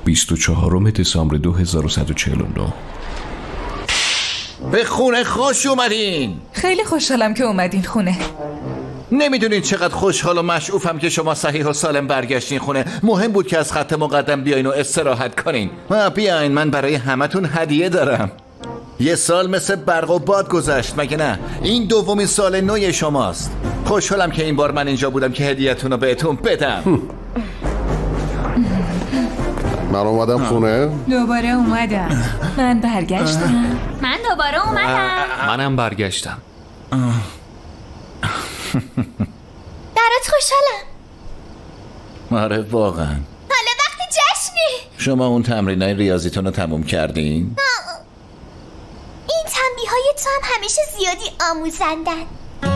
24 دسامبر 2149. به خونه خوش اومدین. خیلی خوشحالم که اومدین خونه. نمیدونین چقدر خوشحال و مشعوفم که شما صحیح و سالم برگشتین خونه. مهم بود که از خط مقدم بیاین و استراحت کنین. بیاین، من برای همتون هدیه دارم. یه سال مثل برق و باد گذشت، مگه نه؟ این دومین سال نو شماست. خوشحالم که این بار من اینجا بودم که هدیه‌تون رو بهتون بدم. من اومدم خونه. دوباره اومدم. من برگشتم. من دوباره اومدم. منم برگشتم. برات خوشحالم. آره واقعا. حالا وقت جشنه. شما اون تمرینای ریاضیتون رو تموم کردین؟ این تنبیه‌های تو هم همیشه زیادی آموزندن.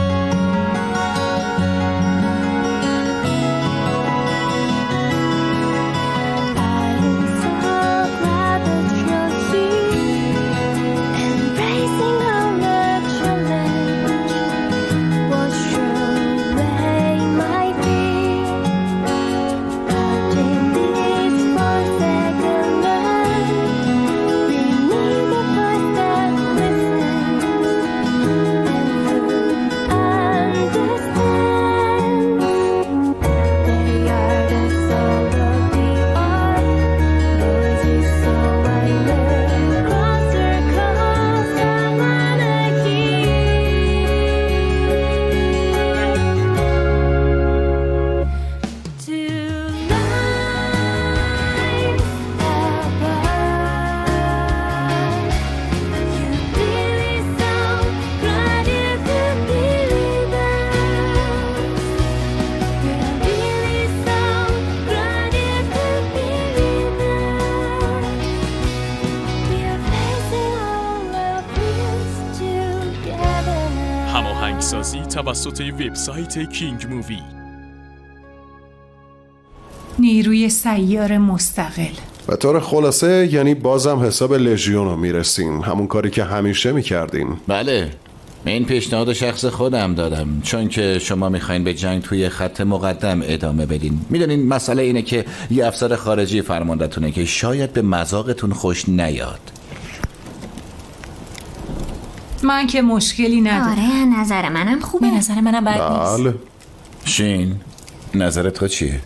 هماهنگسازی توسط وبسایت کینگ مووی. نیروی سیار مستقل. به طور خلاصه یعنی بازم حساب لژیون رو میرسین، همون کاری که همیشه میکردین. بله، این پیشنهاد شخص خودم دادم، چون که شما میخواین به جنگ توی خط مقدم ادامه بدین. میدونین مسئله اینه که یه افسر خارجی فرماندهتونه که شاید به مذاقتون خوش نیاد. من که مشکلی ندارم. آره، نظر منم خوبه. نظر منم بد نیست. بله. شین، نظر تو چیه؟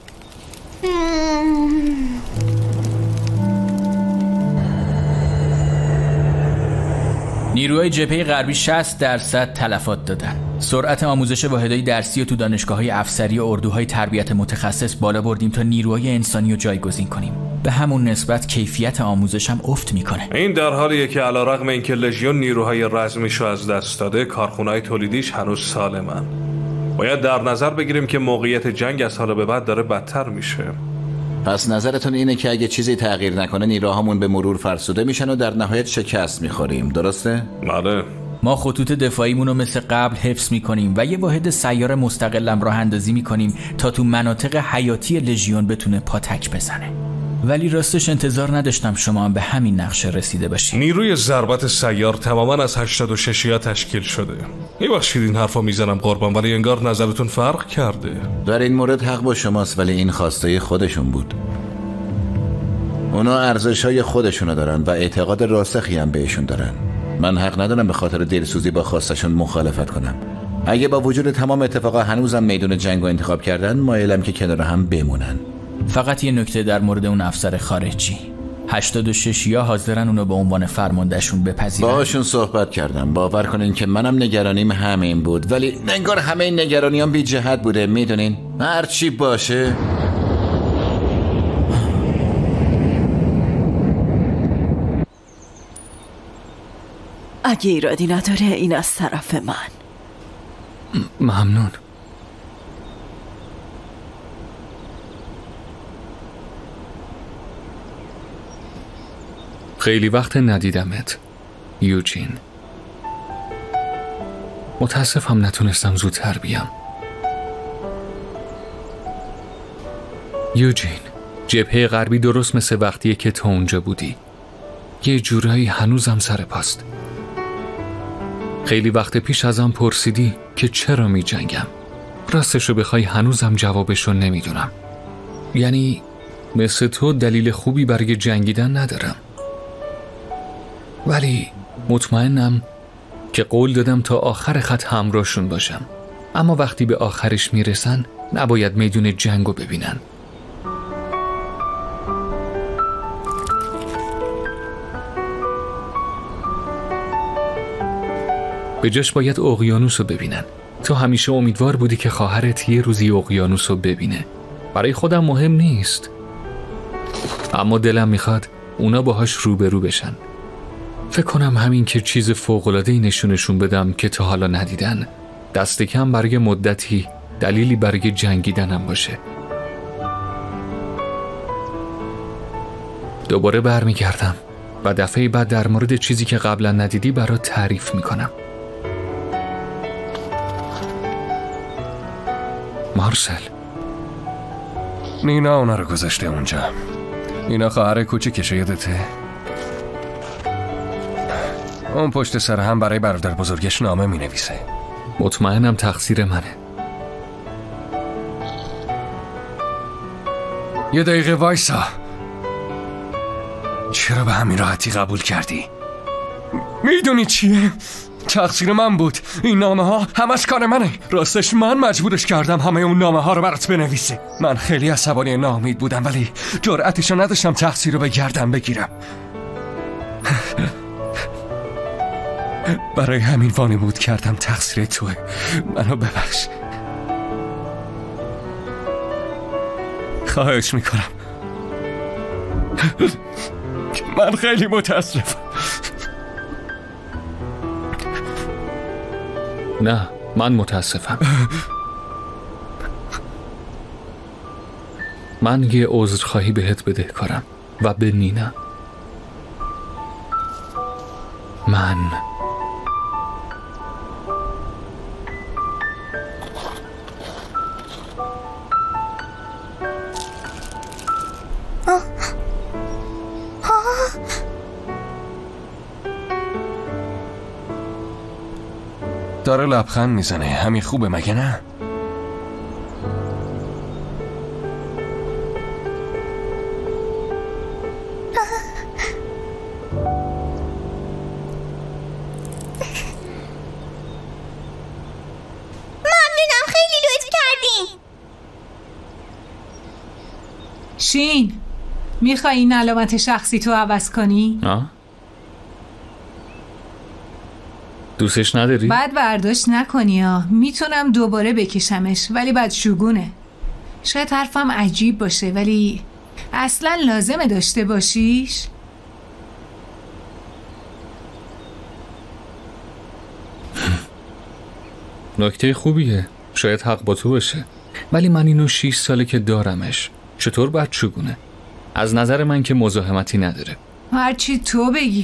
نیروهای جبهه غربی 60% تلفات دادن. سرعت آموزش واحدهای درسی و تو دانشگاه‌های افسری و اردوهای تربیت متخصص بالا بردیم تا نیروهای انسانی رو جایگزین کنیم. به همون نسبت کیفیت آموزش هم افت میکنه. این در حالیه که علیرغم اینکه لژیون نیروهای رزمیشو از دست داده، کارخونه‌های تولیدیش هنوز سالمن. باید در نظر بگیریم که موقعیت جنگ از حالا به بعد داره بدتر میشه. پس نظرتون اینه که اگه چیزی تغییر نکنه نیروهامون به مرور فرسوده میشن و در نهایت شکست میخوریم، درسته؟ بله. ما خطوط دفاعیمون رو مثل قبل حفظ میکنیم و یه واحد سیار مستقلم راه اندازی میکنیم تا تو مناطق حیاتی لژیون بتونه پاتک بزنه. ولی راستش انتظار نداشتم شما هم به همین نقشه رسیده باشید. نیروی ضربت سیار تماما از 86 یا تشکیل شده. میبخشید این حرفا میزنم قربان، ولی انگار نظرتون فرق کرده. در این مورد حق با شماست، ولی این خواسته خودشون بود. اونا ارزش‌های خودشونو دارن و اعتقاد راسخی هم بهشون دارن. من حق ندارم به خاطر دلسوزی با خواستشون مخالفت کنم. اگه با وجود تمام اتفاقا هنوزم میدون جنگو انتخاب کردن، مایلم که کنار هم بمونن. فقط یه نکته در مورد اون افسر خارجی. 86 یا حاضرن اونو به عنوان فرماندهشون بپذیرن. باهاشون صحبت کردم. باور کنین که منم نگرانیم همین بود، ولی انگار همه این نگرانیام بی جهت بوده. میدونین هر چی باشه. اگه ایرادی نداره این از طرف من. ممنون. خیلی وقت ندیدمت یوجین. متاسفم نتونستم زودتر بیام. یوجین، جبهه غربی درست مثل وقتیه که تو اونجا بودی. یه جورایی هنوزم سر پاست. خیلی وقت پیش ازم پرسیدی که چرا می جنگم. راستشو بخوای هنوزم جوابشو نمیدونم. یعنی مثل تو دلیل خوبی برای جنگیدن ندارم، ولی مطمئنم که قول دادم تا آخر خط همراهشون باشم. اما وقتی به آخرش میرسن نباید میدون جنگو ببینن. به جاش باید اقیانوس رو ببینن. تو همیشه امیدوار بودی که خواهرت یه روزی اقیانوس رو ببینه. برای خودم مهم نیست، اما دلم میخواد اونا باهاش روبرو بشن. فکر کنم همین که چیز فوق‌العاده‌ای نشونشون بدم که تا حالا ندیدن، دست کم برای مدتی دلیلی برای جنگیدنم باشه. دوباره برمیگردم و دفعه بعد در مورد چیزی که قبلا ندیدی برات تعریف میکنم. مارسل. نینا اونا رو گذاشته اونجا. نینا خواهر کوچیکشه، یادته؟ اون پشت سر هم برای برادر بزرگش نامه می نویسه. مطمئنم تقصیر منه. یه دقیقه وایسا. چرا به همین راحتی قبول کردی؟ میدونی چیه؟ تقصیر من بود. این نامه ها همش کار منه. راستش من مجبورش کردم همه اون نامه ها رو برات بنویسه. من خیلی عصبانی ناامید بودم، ولی جرأتشو نداشتم تقصیر رو به گردن بگیرم. برای همین وانمود کردم تقصیر توه. منو ببخش. خواهش میکنم. من خیلی متاسفم. نه، من متاسفم. من یه عذرخواهی بهت بدهکارم و به نینا. من داره لبخند میزنه. همین خوبه مگه نه؟ ممنونم، خیلی لطف کردین. شین، میخوای این علامت شخصی تو عوض کنی؟ دوستش نداری؟ بعد برداشت نکنی ها. میتونم دوباره بکشمش، ولی بعد شگونه. شاید حرفم عجیب باشه، ولی اصلا لازمه داشته باشیش. نکته خوبیه. شاید حق با تو باشه، ولی من اینو 6 ساله که دارمش. چطور باید شگونه؟ از نظر من که مزاحمتی نداره. هرچی تو بگی.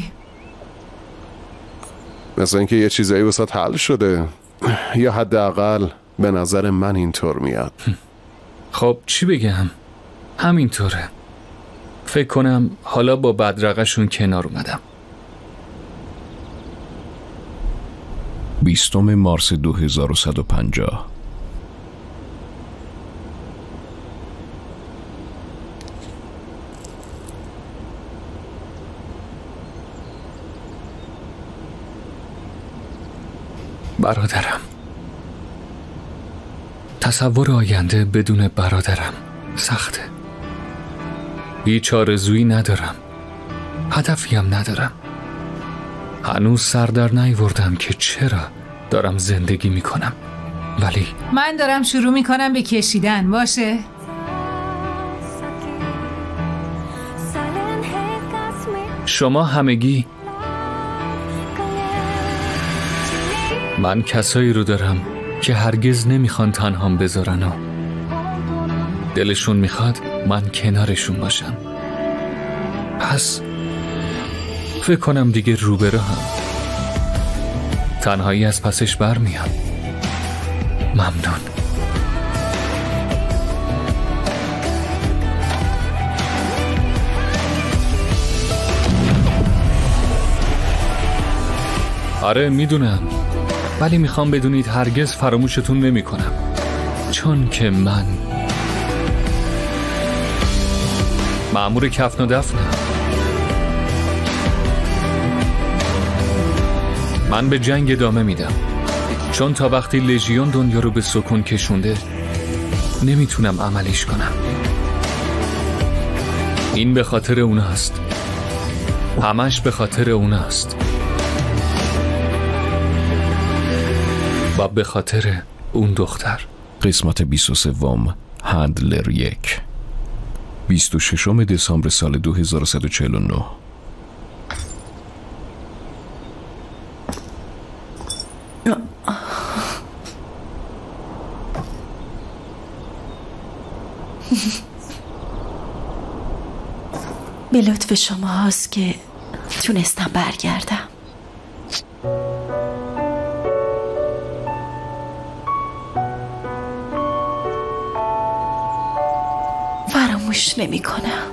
مثلا اینکه یه چیزایی واسات حل شده، یا حداقل به نظر من اینطور میاد. خب چی بگم؟ همینطوره. فکر کنم حالا با بدرقشون کنار اومدم. 20 مارس 2150. برادرم. تصور آینده بدون برادرم سخته. هیچ آرزویی ندارم، هدفی هم ندارم. هنوز سر در نیاوردم که چرا دارم زندگی میکنم، ولی من دارم شروع میکنم به کشیدن. باشه؟ شما همگی. من کسایی رو دارم که هرگز نمیخوان تنهام بذارن و دلشون میخواد من کنارشون باشم. پس فکر کنم دیگه روبرو هم. تنهایی از پسش برمیام. ممنون. آره میدونم، ولی میخوام بدونید هرگز فراموشتون نمی کنم، چون که من مأمور کفن و دفنم. من به جنگ ادامه میدم، چون تا وقتی لژیون دنیا رو به سکون کشونده نمیتونم عملیش کنم. این به خاطر اوناست، همش به خاطر اوناست و به خاطر اون دختر. قسمت 23 هندلر 1 26 دسامبر سال 2149. به لطف شما هاست که تونستم برگردم. فراموش نمی کنم.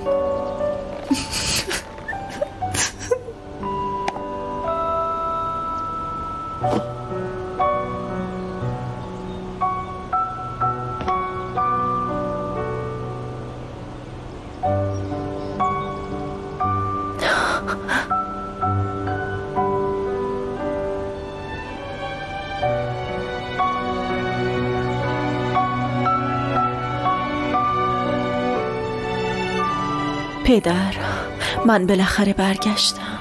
پدر، من بالاخره برگشتم.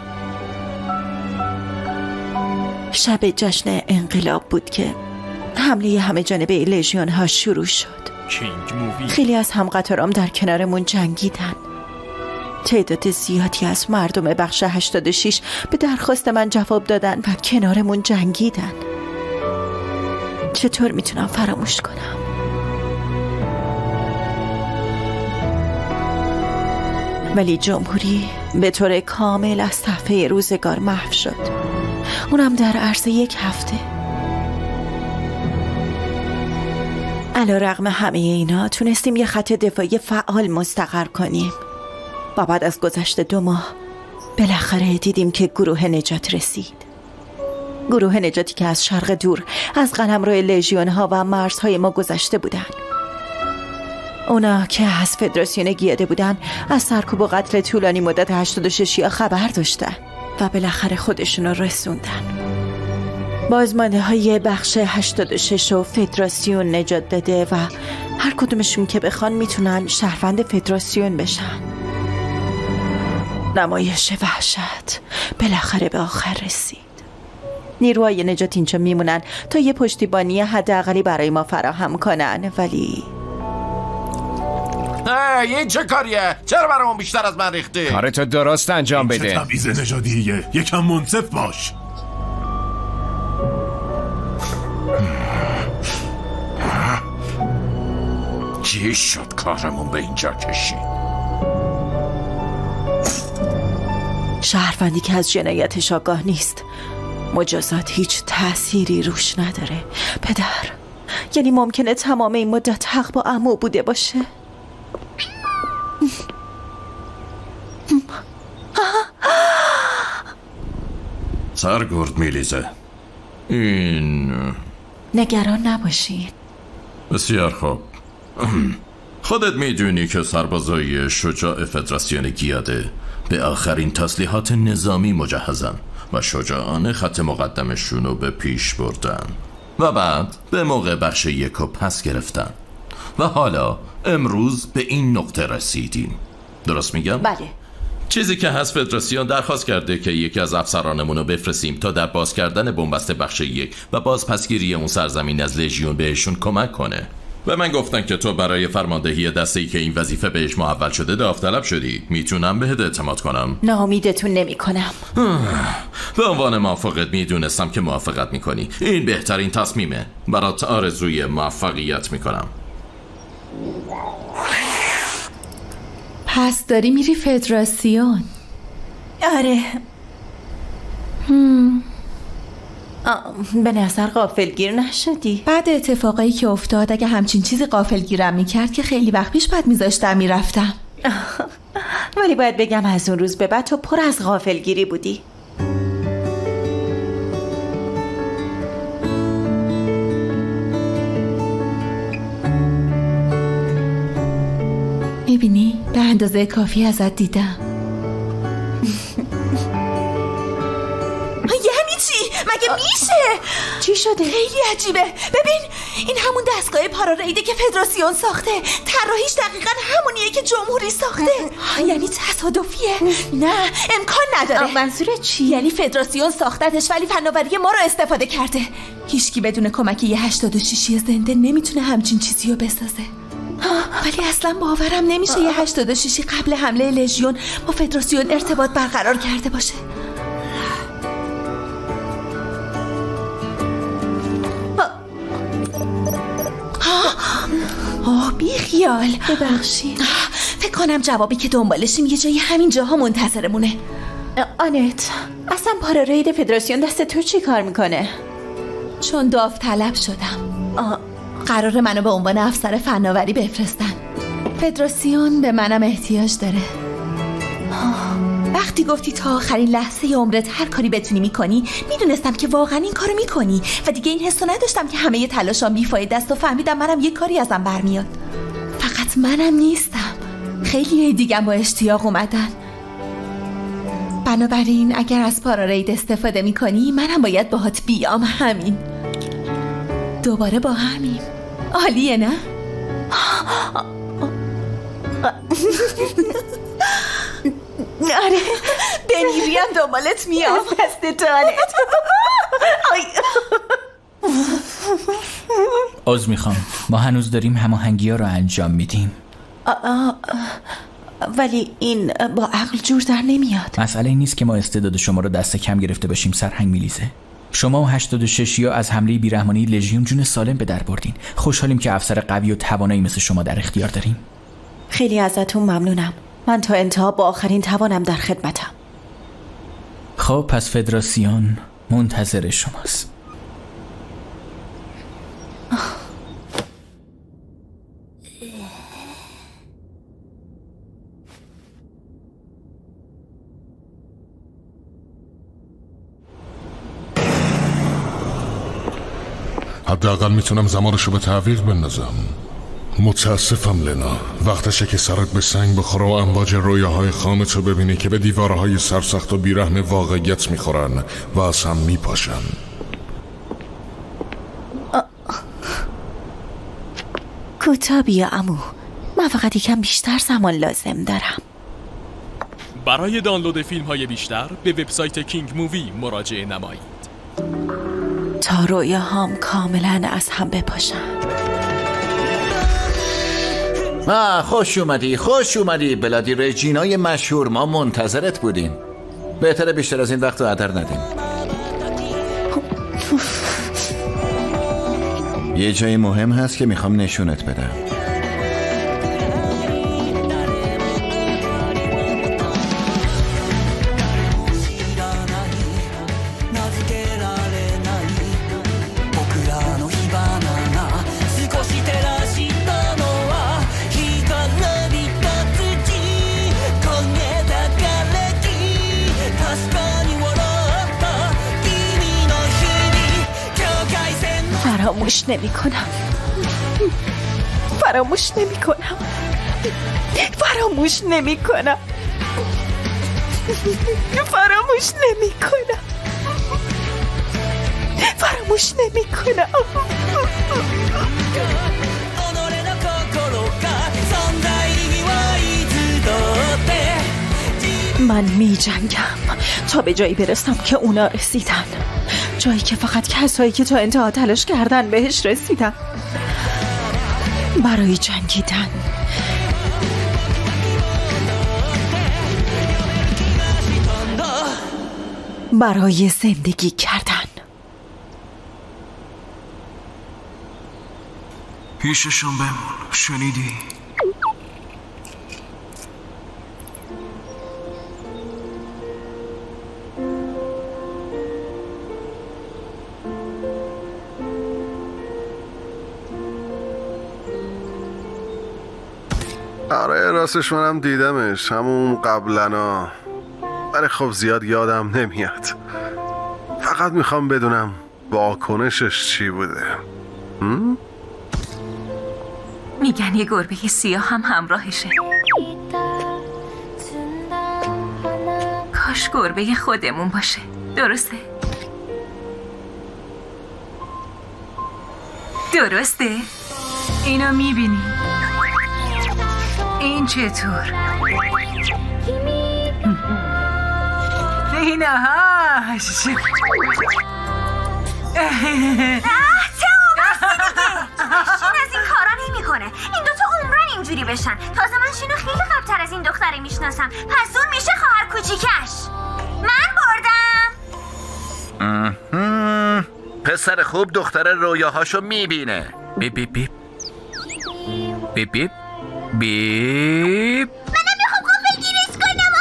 شب جشن انقلاب بود که حمله همه جانبه لژیون ها شروع شد. خیلی از همقطارام در کنارمون جنگیدن. تعداد زیادی از مردم بخش 86 به درخواست من جواب دادن و کنارمون جنگیدن. چطور میتونم فراموش کنم؟ ولی جمهوری به طور کامل از صفحه روزگار محو شد، اونم در عرض 1 هفته. علیرغم همه اینا تونستیم یه خط دفاعی فعال مستقر کنیم و بعد از گذشت 2 ماه بالاخره دیدیم که گروه نجات رسید. گروه نجاتی که از شرق دور از قلمرو لژیون ها و مرزهای ما گذشته بودن. اونا که از فدراسیون گیاده بودن از سرکوب و قتل طولانی مدت 86 خبر داشتن و بالاخره خودشون رو رسوندن. بازمانده های بخش 86 و فدراسیون نجات داده و هر کدومشون که بخوان میتونن شهروند فدراسیون بشن. نمایش وحشت بالاخره به آخر رسید. نیروهای نجات اینجا میمونن تا یه پشتیبانی حداقلی برای ما فراهم کنن، ولی این چه کاریه؟ چرا برامون بیشتر از من ریختی؟ کارتو درست انجام بده. چه تبعیض نژادیه؟ یکم منصف باش. چی شد کارمون به اینجا کشید؟ شهروندی که از جنایتش آگاه نیست مجازات هیچ تأثیری روش نداره. پدر، یعنی ممکنه تمام این مدت حق با عمو بوده باشه؟ سرگرد میلیزه. این نگران نباشین. بسیار خوب. خودت میدونی که سربازای شجاع فدراسیون گیاده به آخرین تسلیحات نظامی مجهزن و شجاعانه خط مقدمشون رو به پیش بردن و بعد به موقع بخش 1 رو پس گرفتن و حالا امروز به این نقطه رسیدیم. درست میگم؟ بله. چیزی که هست فدراسیون درخواست کرده که یکی از افسرانمون رو بفرستیم تا در باز کردن بنبست بخش 1 و بازپسگیری اون سرزمین از لژیون بهشون کمک کنه. و من گفتن که تو برای فرماندهی دسته‌ای که این وظیفه بهش محول شده داوطلب شدی. میتونم بهت اعتماد کنم؟ ناامیدتون نمی کنم. به عنوان موافقت میدونستم که موافقت میکنی. این بهترین تصمیمه. برات آرزوی موفقیت میکنم. پس داری میری فدراسیون؟ آره. به نظر غافلگیر نشدی؟ بعد اتفاقایی که افتاد اگه همچین چیزی غافلگیرم میکرد که خیلی وقت پیش بعد میذاشتم میرفتم. ولی باید بگم از اون روز به بعد تو پر از غافلگیری بودی. میبینی؟ به اندازه کافی ازت دیدم. یعنی چی؟ مگه میشه؟ چی شده؟ خیلی عجیبه. ببین این همون دستگاه پاراریده که فدراسیون ساخته. طراحیش دقیقاً همونیه که جمهوری ساخته. یعنی تصادفیه؟ نه امکان نداره. منظورت چی؟ یعنی فدراسیون ساختتش ولی فناوری ما رو استفاده کرده. هیچکی بدون کمک یه 86 زنده نمیتونه همچین چیزی رو بسازه. ولی اصلا باورم نمیشه یه 86 قبل حمله لژیون با فدراسیون ارتباط برقرار کرده باشه. بی خیال. ببخشید. فکر کنم جوابی که دنبالشیم یه جایی همین جاها منتظرمونه. آنت، اصلا پاراریید فدراسیون دست تو چی کار میکنه؟ چون داوطلب شدم. قرار منو به عنوان افسر فناوری بفرستن. فدراسیون به منم احتیاج داره. وقتی گفتی تا آخرین لحظه عمرت هر کاری بتونی میکنی، میدونستم که واقعا این کارو میکنی و دیگه این حسو نداشتم که همه تلاشام بیفایده است و فهمیدم منم یه کاری ازم برمیاد. فقط منم نیستم، خیلی دیگه با اشتیاق اومدن. بنابراین اگر از پاراریید استفاده میکنی منم باید باهات بیام. همین دوباره با همین. عالیه نه؟ آره بمیریم دنبالت میام. دستتانت. عذر میخوام، ما هنوز داریم هماهنگی‌ها رو انجام میدیم. ولی این با عقل جور در نمیاد. مسئله این نیست که ما استعداد شما رو دست کم گرفته باشیم سرهنگ میلیزه. شما و 86 یا از حمله بیرحمانه لژیون جون سالم به در بردین. خوشحالیم که افسر قوی و توانایی مثل شما در اختیار داریم. خیلی ازتون ممنونم. من تا انتها با آخرین توانم در خدمتم. خب پس فدراسیون منتظر شماست. حداقل میتونم زمانشو به تعویق بندازم. متاسفم لنا، وقتشه که سرت به سنگ بخوره و امواج رویاهای خامتو ببینی که به دیوارهای سرسخت و بیرحم واقعیت میخورن و از هم میپاشن. کوتاه بیا عمو، من فقط یکم بیشتر زمان لازم دارم. برای دانلود فیلم های بیشتر به وبسایت کینگ مووی مراجعه نمایید تا رویاهام کاملا از هم بپاشن. خوش اومدی بلادی رژینای مشهور، ما منتظرت بودیم. بهتره بیشتر از این وقت رو هدر ندیم. یه جای مهم هست که میخوام نشونت بدم. فراموش نمی کنم. فراموش نمی کنم. فراموش نمی کنم. فراموش نمی کنم. فراموش نمی کنم. من می جنگم تا به جایی برسم که اونا رسیدن، جایی که فقط کسایی که تا انتها تلاش کردن بهش رسیدن. برای جنگیدن، برای زندگی کردن. پیششون بمون، شنیدی؟ آره راستش منم دیدمش همون قبلنا، ولی خب زیاد یادم نمیاد. فقط میخوام بدونم واکنشش چی بوده. میگن یه گربه سیاه هم همراهشه. کاش گربه خودمون باشه. درسته؟ درسته؟ اینو میبینی؟ این چطور؟ اینهاش شین از این کارا نمیکنه. این دوتا عمرن اینجوری بشن. تازه من شینو خیلی قبل‌تر از این دختره میشناسم. پس اون میشه خواهر کوچیکش. من بردم. پسر خوب دختر رویاهاشو میبینه. بیپ بیپ بیپ بیپ بیپ بیپ. منم میخوام گیرش کنم.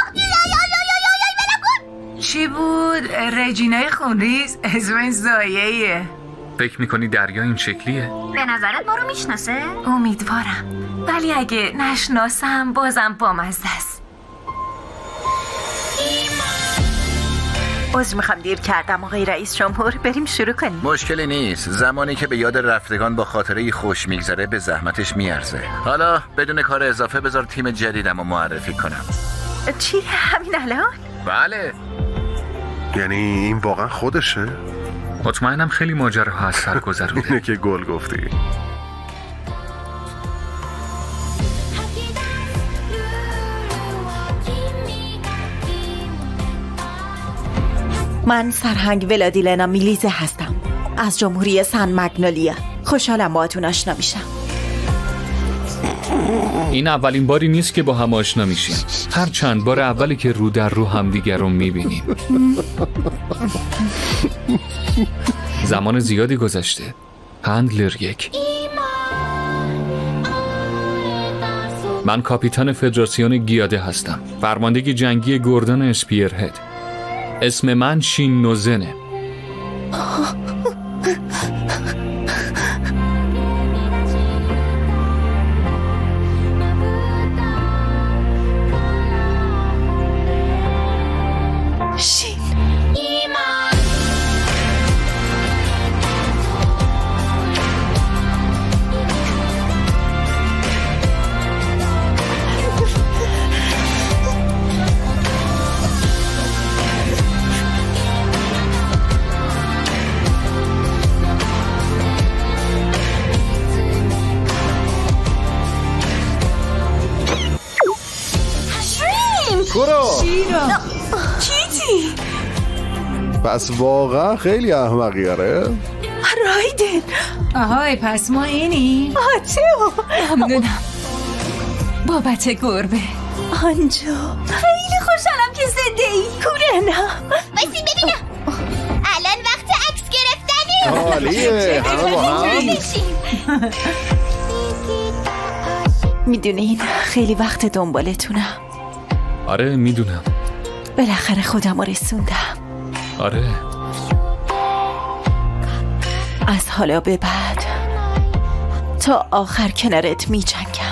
چی بود؟ رجینای خونریز؟ اسم زایه‌ایه. فکر میکنی دریا این شکلیه؟ به نظرت ما رو میشناسه؟ امیدوارم، ولی اگه نشناسم بازم بامزه است. عذر میخوام دیر کردم آقای رئیس جمهور. بریم شروع کنیم. مشکلی نیست. زمانی که به یاد رفتگان با خاطره خوش میگذره به زحمتش میارزه. حالا بدون کار اضافه بذار تیم جدیدم رو معرفی کنم. چی؟ همین الان؟ بله. یعنی این واقعا خودشه؟ مطمئنم خیلی ماجراها از سر گذروده. اینه که گل گفتی. من سرهنگ ولادیلنا میلیزه هستم از جمهوری سن مگنولیا. خوشحالم باهاتون آشنا میشم. این اولین باری نیست که با هم آشنا میشیم. هر چند بار اولی که رو در رو همدیگر رو میبینیم. زمان زیادی گذشته. هندلر 1. من کاپیتان فدراسیون گیاده هستم. فرماندهی جنگی گوردون اسپیرهد. اسم من شین نوزنه. کیتی؟ پس واقعا خیلی احمقی. آره رایدن. آهای پس ما اینی؟ آتیو. ممنونم بابت گربه. آنجا خیلی خوشحالم که زنده ای. کورنا بایستی ببینم. الان وقت عکس گرفتنه. عالیه. همه با هم. میدونین خیلی وقت دنبالتونم. آره میدونم. بالاخره خودم رو رسوندم. آره. از حالا به بعد تا آخر کنارت میجنگم.